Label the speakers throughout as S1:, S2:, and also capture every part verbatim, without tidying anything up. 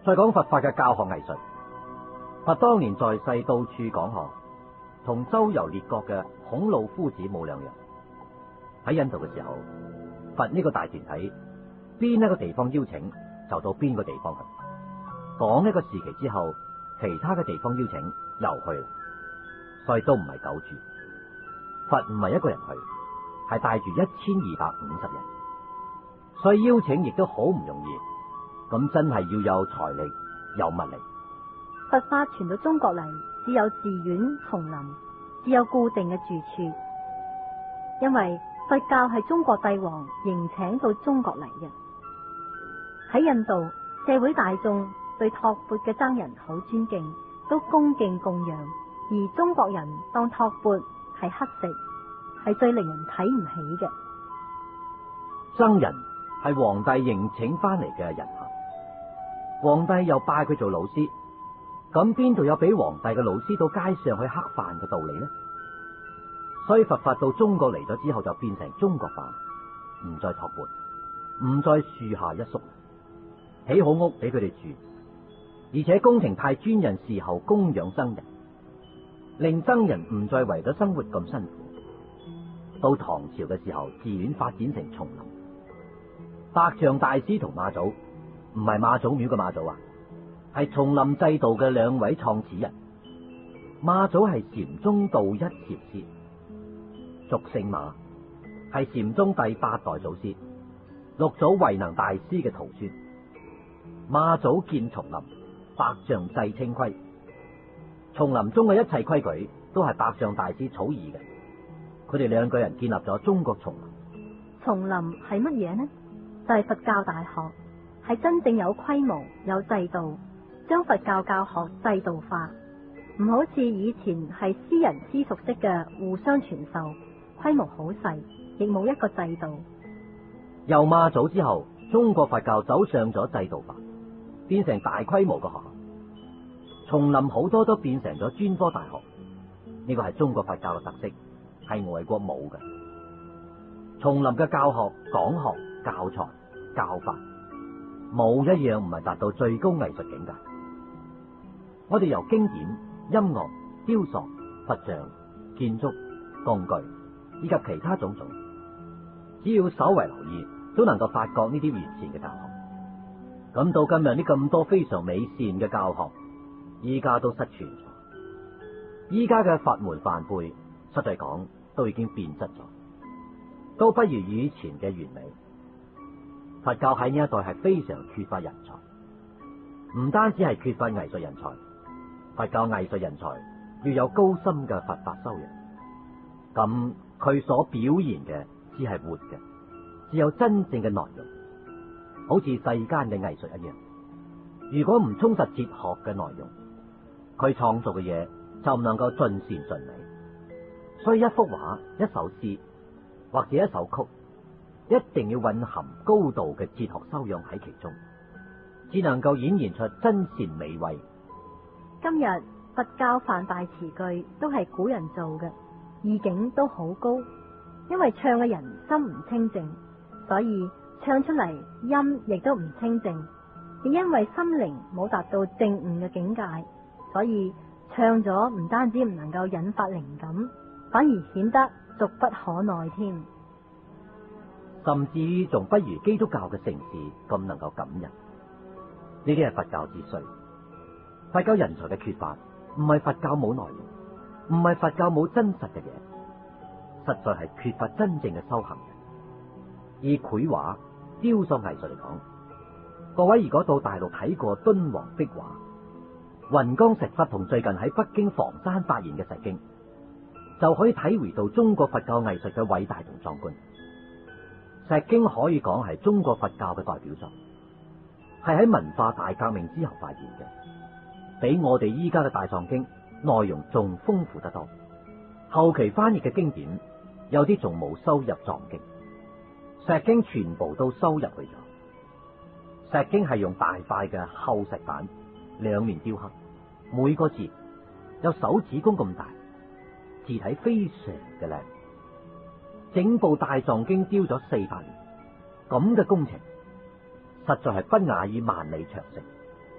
S1: 再講佛法嘅教學藝術，佛當年在世到處講學，同周遊列國嘅孔老夫子冇兩樣。喺印度嘅時候，佛呢個大團體邊一個地方邀請就到邊個地方去，講一個時期之後，其他嘅地方邀請又去，所以都唔係久住。佛唔係一個人去，係帶住一千二百五十人，所以邀請亦都好唔容易。咁真係要有財力，有物力。
S2: 佛法傳到中國嚟，只有寺院叢林，只有固定嘅住處。因為佛教係中國帝王迎請到中國嚟嘅。喺印度，社會大眾對托缽嘅僧人好尊敬，都恭敬供養，而中國人當托缽係乞食，係最令人睇唔起嘅。
S1: 僧人係皇帝迎請翻嚟嘅人客，皇帝又拜佢做老師，咁邊度有俾皇帝嘅老師到街上去乞飯嘅道理呢？所以佛法到中國嚟咗之後，就變成中國化，唔再托缽，唔再樹下一宿，起好屋俾佢哋住，而且宮廷派專人侍候供養僧人，令僧人唔再為咗生活咁辛苦。到唐朝嘅時候，寺院發展成叢林，百丈大師同媽祖，唔係媽祖廟嘅媽祖啊，係叢林制度嘅兩位創始人。媽祖係禪宗道一禪師，俗姓馬，係禪宗第八代祖師，六祖慧能大師嘅徒孫。媽祖建叢林，百丈制清規，叢林中嘅一切規矩都係百丈大師草擬嘅。佢哋兩個人建立咗中國叢林。
S2: 叢林係乜嘢呢？就係、是、佛教大學，係真正有規模、有制度，將佛教教學制度化，唔好似以前係私人私塾式嘅互相傳授，規模好細，亦冇一個制度。
S1: 由媽祖之後，中國佛教走上咗制度化，變成大規模嘅學校。叢林好多都變成咗專科大學，呢個係中國佛教嘅特色，係外國冇嘅。叢林嘅教學、講學、教材、教法，冇一樣唔係達到最高藝術境界。我哋由經典、音樂、雕塑、佛像、建築、工具以及其他種種，只要稍為留意，都能夠發覺呢啲完善嘅教學。咁到今日呢咁多非常美善嘅教學，依家都失傳咗。依家嘅法門梵唄，實際講都已經變質咗，都不如以前嘅完美。佛教喺呢一代係非常缺乏人才，唔單止係缺乏藝術人才，佛教藝術人才要有高深嘅佛法修養。咁佢所表現嘅只係活嘅，只有真正嘅內容，好似世間嘅藝術一樣。如果唔充實哲學嘅內容，佢創造嘅嘢就唔能夠盡善盡美。所以一幅畫、一首詩或者一首曲，一定要蘊含高度嘅哲學修養喺其中，只能夠演現出真善美慧。
S2: 今日佛教梵大詞句都係古人做嘅，意境都好高，因為唱嘅人心唔清淨，所以唱出嚟音亦都唔清淨。亦因為心靈冇達到正悟嘅境界，所以唱咗唔單止唔能夠引發靈感，反而顯得俗不可耐添，
S1: 甚至仲不如基督教嘅盛事咁能夠感人。呢啲係佛教之衰。佛教人才嘅缺乏，唔係佛教冇內容，唔係佛教冇真實嘅嘢，實在係缺乏真正嘅修行人。以繪畫、雕塑藝術嚟講，各位如果到大陸睇過敦煌壁畫、雲岡石窟同最近喺北京房山發現嘅石經，就可以體會到中國佛教藝術嘅偉大同壯觀。石經可以講係中國佛教嘅代表作，係喺文化大革命之後發現嘅，比我哋依家嘅大藏經內容仲豐富得多。後期翻譯嘅經典有啲仲冇收入藏經，石經全部都收入去咗。石經係用大塊嘅厚石板兩面雕刻，每個字有手指公咁大，字體非常嘅靚。整部大藏經雕咗四百年，咁嘅工程實在係不亞於萬里長城。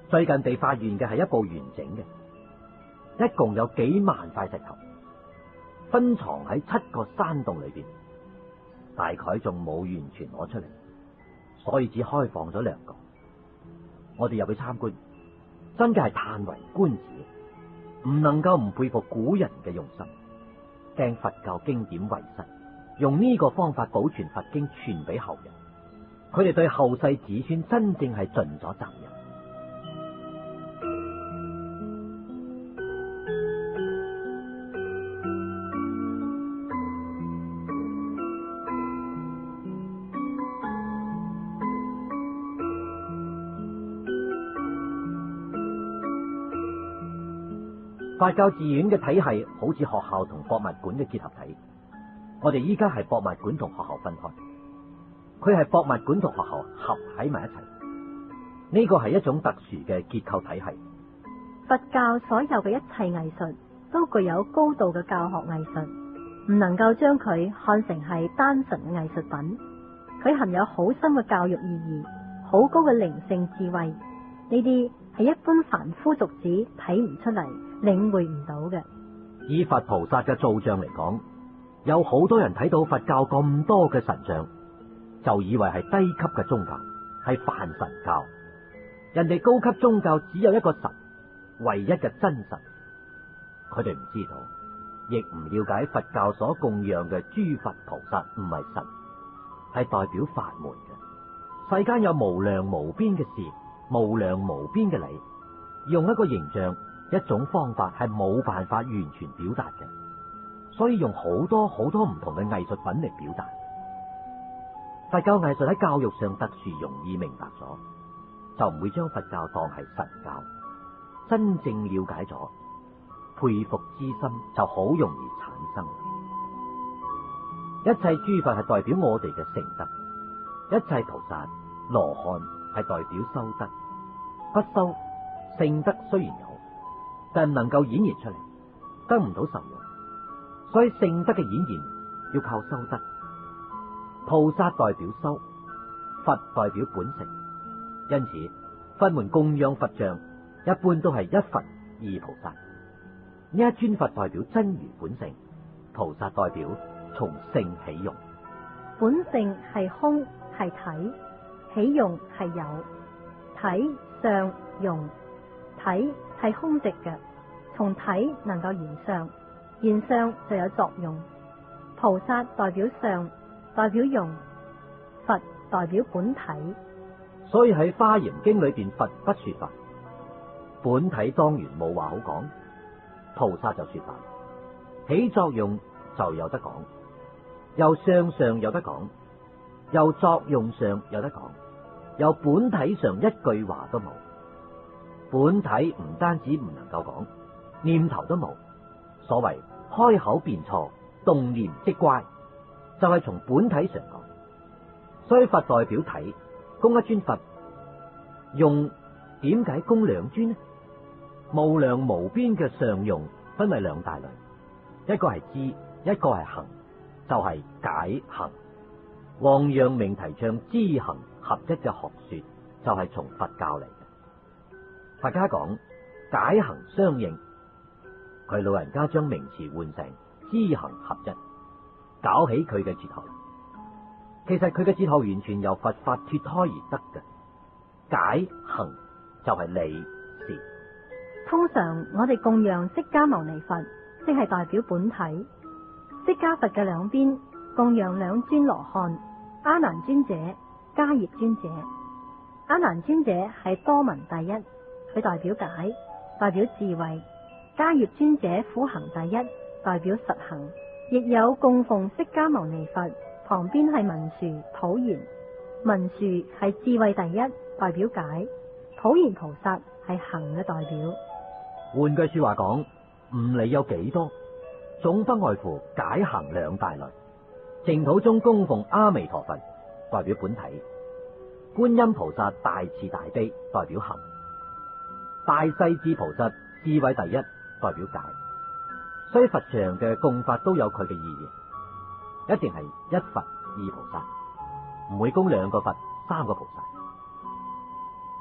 S1: 最近被發現嘅係一部完整嘅，一共有幾萬塊石頭，分藏喺七個山洞裏邊，大概仲冇完全攞出嚟，所以只開放咗兩個。我哋入去參觀，真嘅係嘆為觀止，唔能夠唔佩服古人嘅用心，掟佛教經典遺失，用呢個方法保存佛經傳俾後人。佢哋對後世子孫真正係盡咗責任。佛教寺院嘅體系好似學校同博物館嘅結合體，我哋依家係博物館同學校分開，佢係博物館同學校合喺埋一齊，呢個係一種特殊嘅結構體系。
S2: 佛教所有嘅一切藝術都具有高度嘅教學藝術，唔能夠將佢看成係單純嘅藝術品，佢含有好深嘅教育意義，好高嘅靈性智慧，呢啲係一般凡夫俗子睇唔出嚟，領會唔到嘅。
S1: 以佛菩薩嘅造像嚟講，有好多人睇到佛教咁多嘅神像，就以為係低級嘅宗教，係泛神教。人哋高級宗教只有一個神，唯一嘅真神。佢哋唔知道，亦唔了解佛教所供養嘅諸佛菩薩唔係神，係代表法門嘅。世間有無量無邊嘅事，無量無邊嘅理，用一個形象、一種方法係冇辦法完全表達嘅，所以用好多好多唔同嘅藝術品嚟表達。佛教藝術喺教育上特殊，容易明白咗，就唔會將佛教當係神教。真正了解咗，佩服之心就好容易產生。一切諸佛係代表我哋嘅成德，一切菩薩、羅漢係代表修德。不修，聖德雖然有，但唔能夠演現出嚟，得唔到受用。所以聖德嘅演現要靠修德。菩薩代表修，佛代表本性，因此佛門供養佛像一般都係一佛二菩薩。呢一尊佛代表真如本性，菩薩代表從性起用。
S2: 本性係空係體，起用係有。體相用，體係空寂嘅，從體能夠現相，現相就有作用。菩薩代表相，代表用，佛代表本體。
S1: 所以喺《華嚴經》裏邊，佛不說法，本體當然冇話好講。菩薩就說法，起作用就有得講，由相上有得講，由作用上有得講，由本體上一句話都冇。本體唔單止唔能夠講，念頭都冇。所謂開口便錯，動念即乖，就係從本體上講。所以佛代表體，供一尊佛，用點解供兩尊呢？無量無邊嘅上用分為兩大類，一個係知，一個係行，就係解行。王陽明提倡知行合一嘅學說，就係從佛教嚟嘅。佛家講解行相應，佢老人家將名詞換成知行合一，搞起佢嘅哲學。其實佢嘅哲學完全由佛法脫胎而得嘅。解行就係理事。
S2: 通常我哋供養釋迦牟尼佛，即係代表本體。釋迦佛嘅兩邊供養兩尊羅漢，阿難尊者、迦葉尊者。阿難尊者係多聞第一，佢代表解，代表智慧；迦葉尊者苦行第一，代表實行。亦有供奉釋迦牟尼佛，旁邊係文殊、普賢。文殊係智慧第一，代表解；普賢菩薩係行嘅代表。
S1: 換句說話講，唔理有幾多，總不外乎解行兩大類。淨土中供奉阿彌陀佛，代表本體；觀音菩薩大慈大悲，代表行；大勢至菩薩智慧第一，代表解。所以佛像嘅供法都有佢嘅意義，一定係一佛二菩薩，唔會供兩個佛三個菩薩。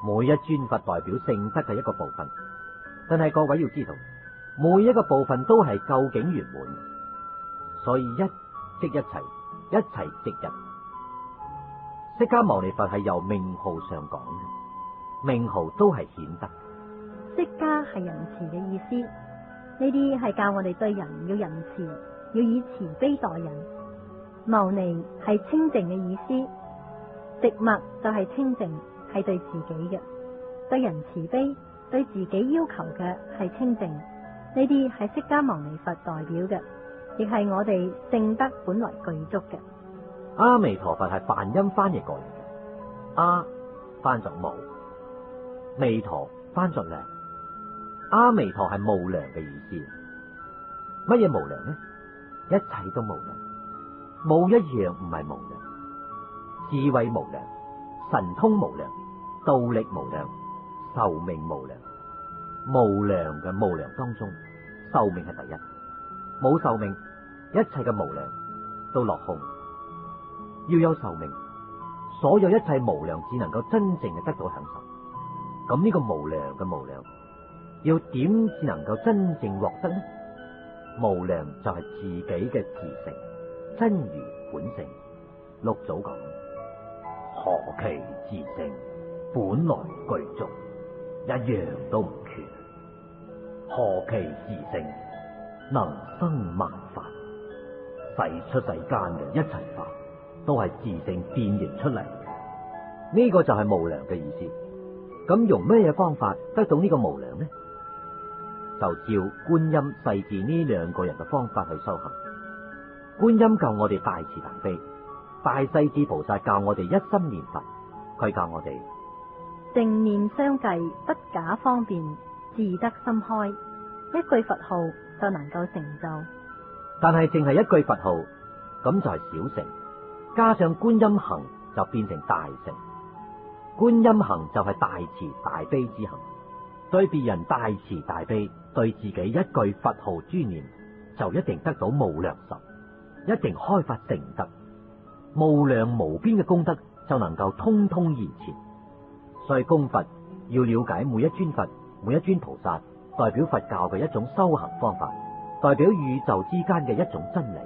S1: 每一尊佛代表聖德嘅一個部分，但係各位要知道，每一個部分都係究竟圓滿，所以一即一齊，一齊即一。釋迦牟尼佛係由名號上講嘅，名號都係顯德。
S2: 釋迦係仁慈嘅意思，呢啲係教我哋對人要仁慈，要以慈悲待人。牟尼係清淨嘅意思，寂默就係清淨，係對自己嘅，對人慈悲，對自己要求嘅係清淨。呢啲係釋迦牟尼佛代表嘅，亦係我哋聖德本來具足嘅。
S1: 阿彌陀佛係梵音翻譯過嚟嘅，阿翻作無，彌陀翻作量。阿彌陀係無量嘅意思。乜嘢無量呢？一切都無量，冇一樣唔係無量。智慧無量，神通無量，道力無量，壽命無量。無量嘅無量當中，壽命係第一。冇壽命，一切嘅無量都落空。要有壽命，所有一切無量只能夠真正嘅得到享受。咁呢個無量嘅無量，要點至能夠真正獲得呢？無量就係自己嘅自性，真如本性。六祖講：何其自性，本來具足，一樣都唔缺。何其自性，能生萬法，世出世間嘅一切法，都係自性變形出嚟嘅。呢個就係無量嘅意思。咁用咩嘢方法得到呢個無量呢？就照觀音、世智呢兩個人嘅方法去修行。觀音教我哋大慈大悲，大勢至菩薩教我哋一心念佛。佢教我哋
S2: 正念相繼，不假方便，自得心開。一句佛號就能夠成就。
S1: 但係淨係一句佛號，咁就係小成。加上觀音行就變成大成。觀音行就係大慈大悲之行，對別人大慈大悲，對自己一句佛號專念，就一定得到無量壽，一定開發成德，無量無邊嘅功德就能夠通通現前。所以供佛要了解每一尊佛、每一尊菩薩代表佛教嘅一種修行方法，代表宇宙之間嘅一種真理。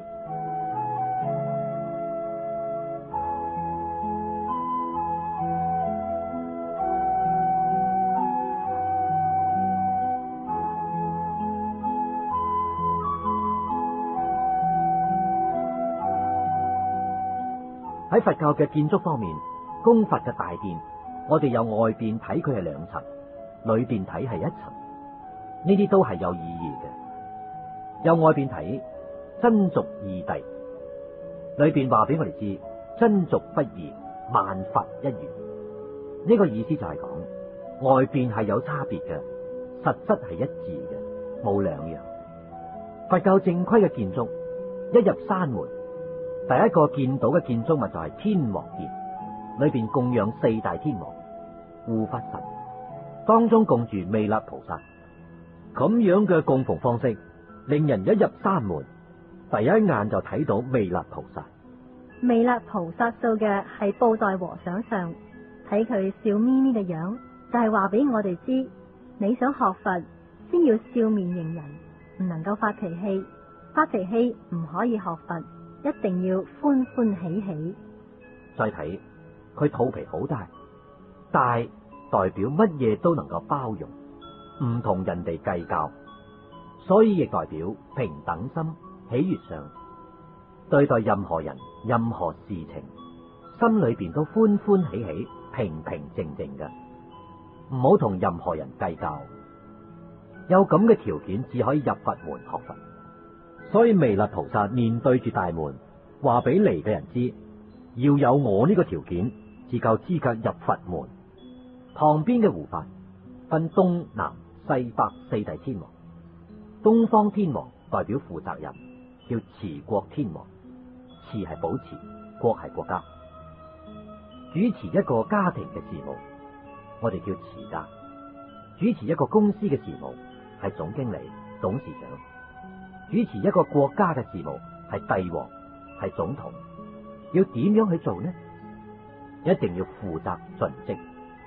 S1: 喺佛教嘅建築方面，供佛嘅大殿，我哋由外邊睇佢係兩層，裏邊睇係一層，呢啲都係有意義嘅。由外邊睇，真俗義諦，裏邊話俾我哋知，真俗不異，萬法一如。呢個意思就係講，外邊係有差別嘅，實質係一致嘅，冇兩樣。佛教正規嘅建築，一入山門，第一個見到嘅建築物就係天王殿，裏邊供養四大天王、護法神，當中供住彌勒菩薩。咁樣嘅供奉方式，令人一入山門，第一眼就睇到彌勒菩薩。
S2: 彌勒菩薩塑嘅係布袋和尚像，睇佢笑眯眯嘅樣，就係話俾我哋知，你想學佛，先要笑面迎人，唔能夠發脾氣，發脾氣唔可以學佛。一定要歡歡喜喜。
S1: 再睇佢肚皮好大，大代表乜嘢都能夠包容，唔同人哋計較，所以亦代表平等心、喜悅上，對待任何人、任何事情，心裏邊都歡歡喜喜、平平靜靜嘅，唔好同任何人計較。有咁嘅條件，至可以入佛門學佛。所以彌勒菩薩面對住大門，話俾嚟嘅人知，要有我呢個條件，至夠資格入佛門。旁邊嘅護法分東南西北四大天王，東方天王代表負責人，叫持國天王，持係保持，國係國家，主持一個家庭嘅事務，我哋叫持家；主持一個公司嘅事務係總經理、董事長。主持一個國家嘅事務係帝王，係總統。要點樣去做呢？一定要負責盡職，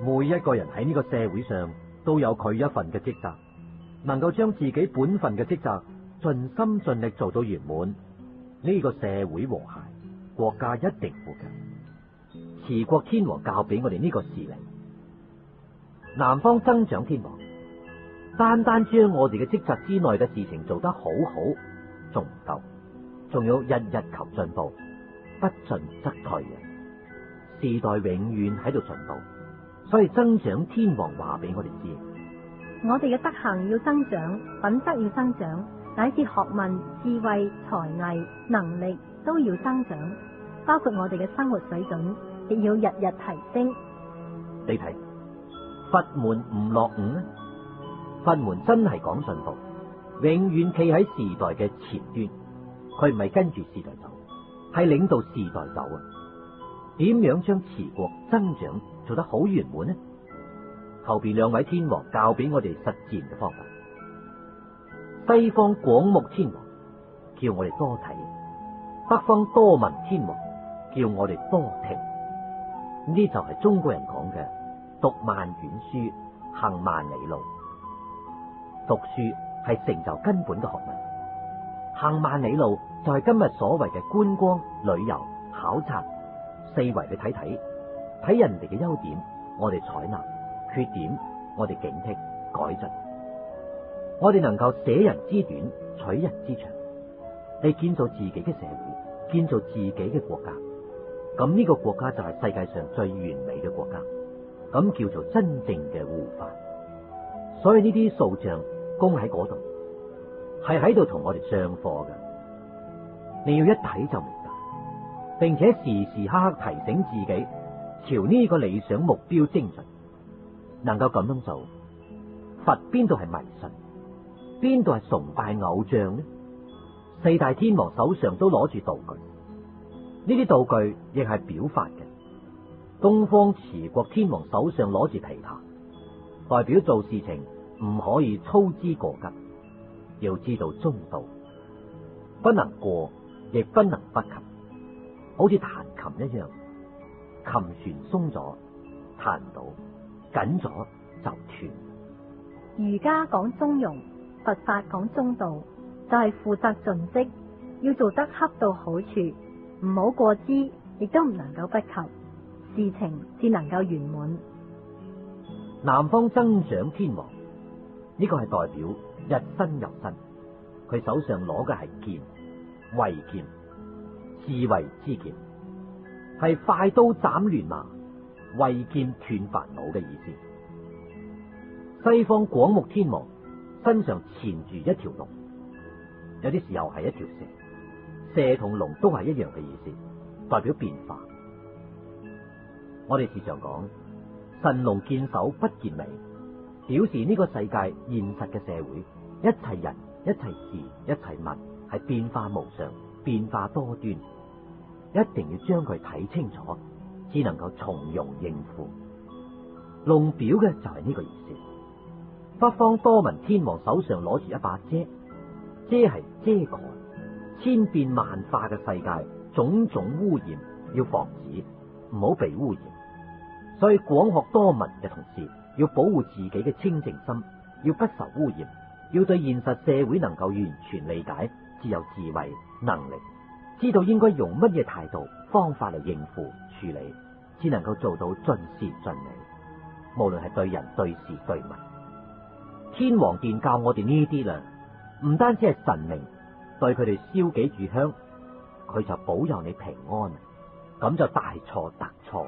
S1: 每一個人喺呢個社會上都有佢一份嘅職責，能夠將自己本分嘅職責盡心盡力做到圓滿，呢個社會和諧，國家一定富強。持國天王教俾我哋呢個事例，南方增長天王單單將我哋嘅職責之內嘅事情做得好好，仲唔夠，仲要日日求進步，不進則退嘅。時代永遠喺度進步，所以增長天王話俾我哋知，
S2: 我哋嘅德行要增長，品德要增長，乃至學問、智慧、才藝、能力都要增長，包括我哋嘅生活水準亦要日日提升。
S1: 你睇佛門唔落伍呢？佛門真係講進步，永遠企喺時代嘅前端，佢唔係跟住時代走，係領導時代走啊！點樣將持國增長做得好圓滿呢？後邊兩位天王教俾我哋實踐嘅方法。西方廣目天王叫我哋多睇，北方多聞天王叫我哋多聽。呢就係中國人講嘅讀萬卷書，行萬里路。讀書係成就根本嘅學問，行萬里路就係今日所謂嘅觀光、旅遊、考察，四圍去睇睇，睇人哋嘅優點，我哋採納；缺點，我哋警惕改進。我哋能夠捨人之短，取人之長，嚟建造自己嘅社會，建造自己嘅國家。咁呢個國家就係世界上最完美嘅國家，咁叫做真正嘅護法。所以呢啲塑像供喺嗰度，係喺度同我哋上課嘅。你要一睇就明白，並且時時刻刻提醒自己朝呢個理想目標精進。能夠咁樣做，佛邊度係迷信，邊度係崇拜偶像呢？四大天王手上都攞住道具，呢啲道具亦係表法嘅。東方持國天王手上攞住琵琶，代表做事情唔可以操之過急，要知道中道，不能過，亦不能不及。好似彈琴一樣，琴弦鬆咗，彈唔到，緊咗就斷。
S2: 儒家講中庸，佛法講中道，就係負責盡職，要做得恰到好處，唔好過之，亦都唔能夠不及，事情至能夠圓滿。
S1: 南方增長天王呢個係代表日新又新，佢手上攞嘅係劍，慧劍，智慧之劍，係快刀斬亂麻，慧劍斷煩惱嘅意思。西方廣目天王身上纏住一條龍，有啲時候係一條蛇，蛇同龍都係一樣嘅意思，代表變化。我哋時常講神龍見首不見尾，表示呢個世界現實嘅社會，一切人、一切事、一切物係變化無常、變化多端，一定要將佢睇清楚，只能夠從容應付。龍表嘅就係呢個意思。北方多聞天王手上攞住一把遮，遮係遮蓋千變萬化嘅世界，種種污染要防止，唔好被污染。所以廣學多聞嘅同時，要保護自己嘅清淨心，要不受污染，要對現實社會能夠完全理解，只有智慧能力，知道應該用乜嘢態度方法嚟應付處理，只能夠做到盡善盡美。無論係對人對事對物，天王殿教我哋呢啲啦，唔單止係神明，對佢哋燒幾炷香，佢就保佑你平安，咁就大錯特錯。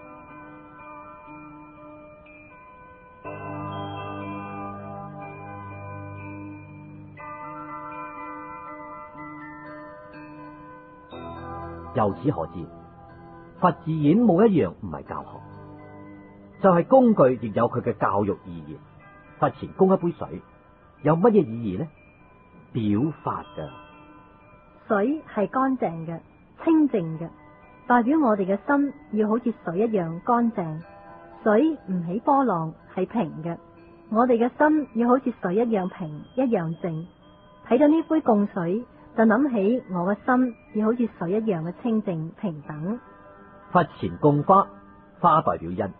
S1: 由此可知，佛字演冇一樣唔係教學，就係、是、工具亦有佢嘅教育意義。佛前供一杯水，有乜嘢意義呢？表法噶。
S2: 水係乾淨嘅、清淨嘅，代表我哋嘅心要好似水一樣乾淨。水唔起波浪，係平嘅。我哋嘅心要好似水一樣平、一樣靜。睇到呢杯供水，就諗起我嘅心要好似水一樣嘅清淨平等。
S1: 佛前供花，花代表因，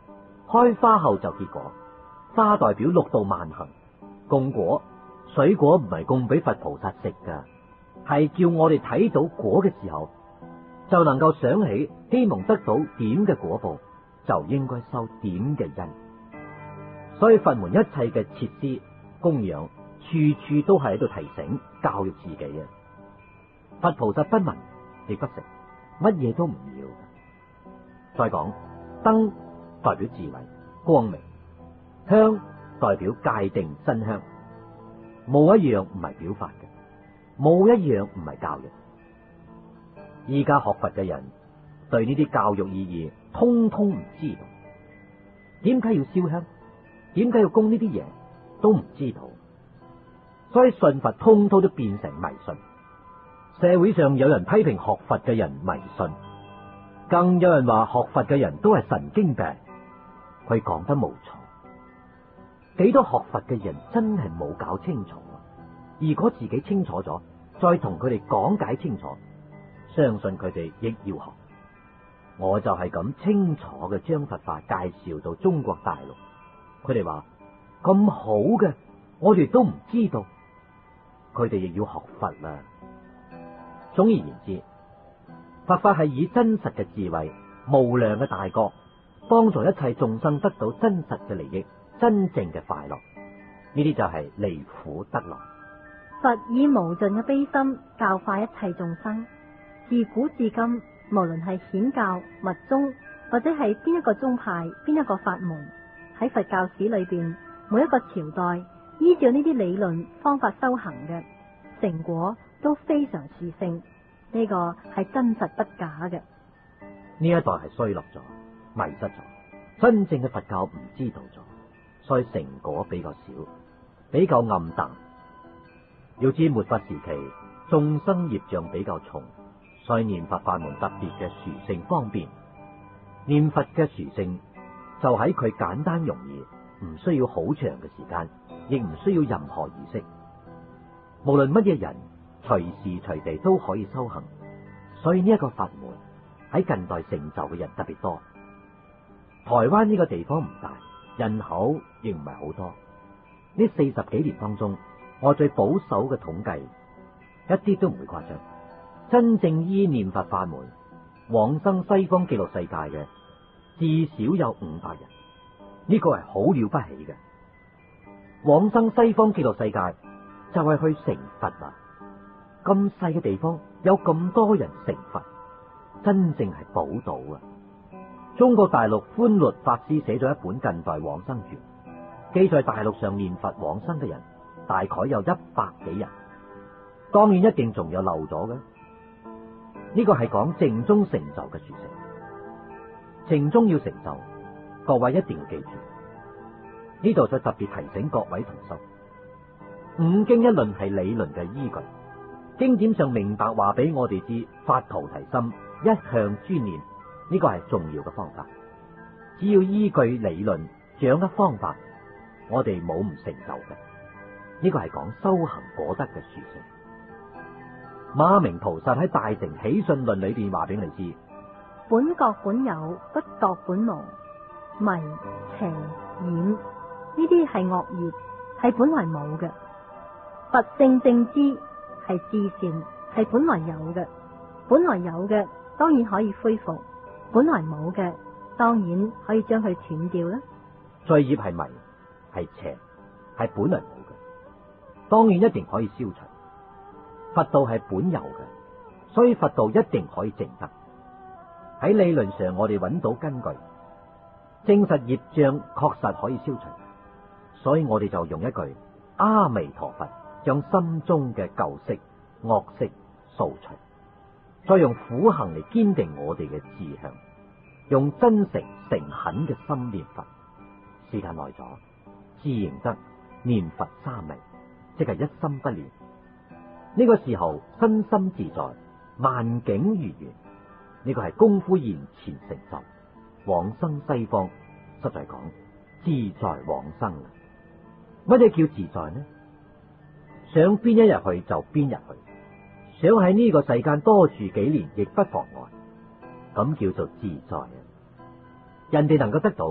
S1: 開花後就結果，花代表六道萬行，供果，水果唔係供俾佛菩薩食噶，係叫我哋睇到果嘅時候，就能夠想起希望得到點嘅果報，就應該收點嘅因。所以佛門一切嘅設施供養，處處都係喺度提醒教育自己啊！佛菩薩不聞亦不食，乜嘢都唔要。再講燈代表智慧光明，香代表界定真香，冇一樣唔係表法嘅，冇一樣唔係教育。依家學佛嘅人對呢啲教育意義通通唔知道，點解要燒香？點解要供呢啲嘢？都唔知道，所以信佛通通都變成迷信。社會上有人批評學佛嘅人迷信，更有人話學佛嘅人都係神經病。佢講得冇錯，幾多學佛嘅人真係冇搞清楚。如果自己清楚咗，再同佢哋講解清楚，相信佢哋亦要學。我就係咁清楚嘅將佛法介紹到中國大陸，佢哋話咁好嘅，我哋都唔知道，佢哋亦要學佛啦。總而言之，佛法係以真實嘅智慧、無量嘅大覺，幫助一切眾生得到真實嘅利益、真正嘅快樂。呢啲就係離苦得樂。
S2: 佛以無盡嘅悲心教化一切眾生，自古至今，無論係顯教、密宗，或者係邊一個宗派、邊一個法門，喺佛教史裏邊，每一個朝代依照呢啲理論方法修行嘅成果都非常殊勝，呢個係真實不假嘅。
S1: 呢一代係衰落咗，迷失咗，真正嘅佛教唔知道咗，所以成果比較少，比較暗淡。要知末法時期眾生業障比較重，所以念佛法門特別嘅殊勝方便。念佛嘅殊勝就喺佢簡單容易，唔需要好長嘅時間，亦唔需要任何儀式。無論乜嘢人，隨時隨地都可以修行，所以呢一個法門喺近代成就嘅人特別多。台灣呢個地方唔大，人口亦唔係好多。呢四十幾年當中，我最保守嘅統計，一啲都唔會誇張。真正依念佛法門往生西方極樂世界嘅，至少有五百人，呢個係好了不起嘅。往生西方極樂世界就係去成佛啊！咁細嘅地方有咁多人成佛，真正係寶島啊！中國大陸寬律法師寫咗一本近代往生傳，記在大陸上念佛往生嘅人大概有一百幾人，當然一定仲有漏咗嘅。呢個係講淨宗成就嘅殊勝，淨宗要成就，各位一定要記住。呢度再特別提醒各位同修，五經一論係理論嘅依據，經典上明白話俾我哋知，發菩提心，一向專念，呢個係重要嘅方法。只要依據理論，掌握方法，我哋冇唔成就嘅。呢個係講修行果德嘅殊勝。馬明菩薩喺《大乘起信論》裏邊話俾你知：
S2: 本覺本有，不覺本無，迷邪染呢啲係惡業，係本來冇嘅。佛性正知係至善，係本來有嘅。本來有嘅當然可以恢復，本來冇嘅當然可以將佢斷掉啦。
S1: 罪業係迷，係邪，係本來冇嘅，當然一定可以消除。佛道係本有嘅，所以佛道一定可以證得。喺理論上，我哋揾到根據，證實業障確實可以消除，所以我哋就用一句阿彌陀佛，將心中嘅舊識、惡識掃除，再用苦行嚟堅定我哋嘅志向，用真誠誠懇嘅心念佛。時間耐咗，自然得念佛三昧，即係一心不亂。呢個時候身心自在，萬境如願，呢個係功夫現前成就，往生西方。實在講，自在往生。乜嘢叫自在呢？想邊一日去就邊日去，想喺呢個世間多住幾年亦不妨礙，咁叫做自在。人哋能夠得到，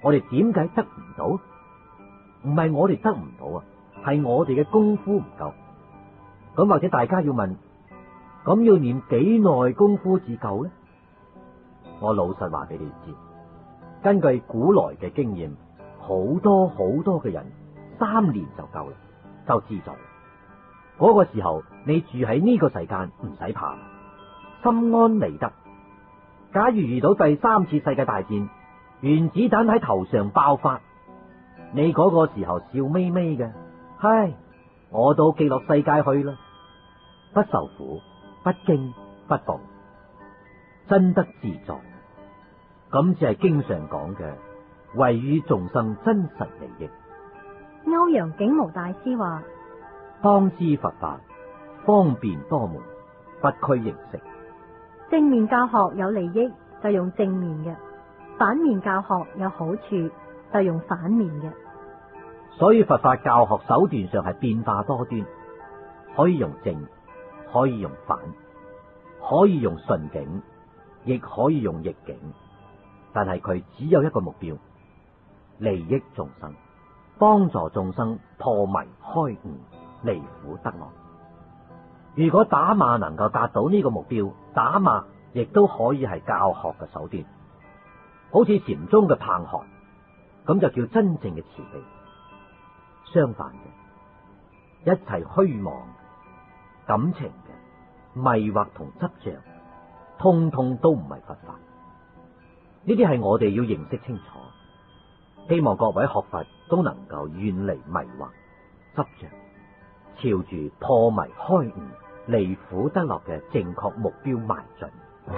S1: 我哋點解得唔到？唔係我哋得唔到啊，係我哋嘅功夫唔夠。咁或者大家要問，咁要念幾耐功夫至夠呢？我老實話俾你知，根據古來嘅經驗，好多好多嘅人三年就夠啦，就知咗。嗰個時候你住喺呢個世間唔使怕，心安理得。假如遇到第三次世界大戰，原子彈喺頭上爆發，你嗰個時候笑眯眯嘅，唉，我到極樂世界去啦，不受苦，不驚不怖，真得自在。咁只係經常講嘅，為與眾生真實利益。
S2: 歐陽竟無大師話：
S1: 當知佛法方便多門，不拘形式。
S2: 正面教學有利益就用正面嘅，反面教學有好處就用反面嘅。
S1: 所以佛法教學手段上係變化多端，可以用正，可以用反，可以用順境，亦可以用逆境。但係佢只有一個目標，利益眾生，幫助眾生破迷開悟，離苦得樂。如果打罵能夠達到呢個目標，打罵亦都可以係教學嘅手段，好似禪宗嘅棒喝，咁就叫真正嘅慈悲。相反嘅，一切虛妄、感情嘅迷惑同執着，通通都唔係佛法。呢啲係我哋要認識清楚，希望各位學佛都能夠遠離迷惑、執着，朝住破迷開悟、離苦得樂嘅正確目標邁進。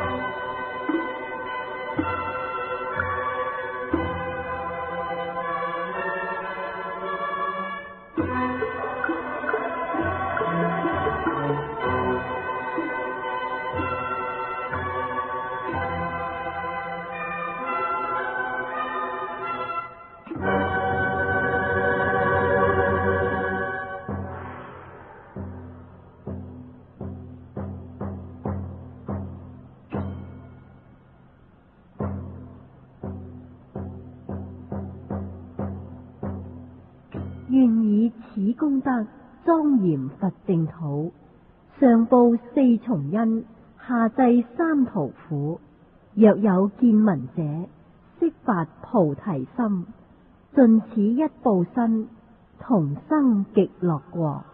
S3: 願以此功德莊嚴佛淨土，上報四重恩，下濟三途苦。若有見聞者，悉發菩提心，盡此一報身，同生極樂國。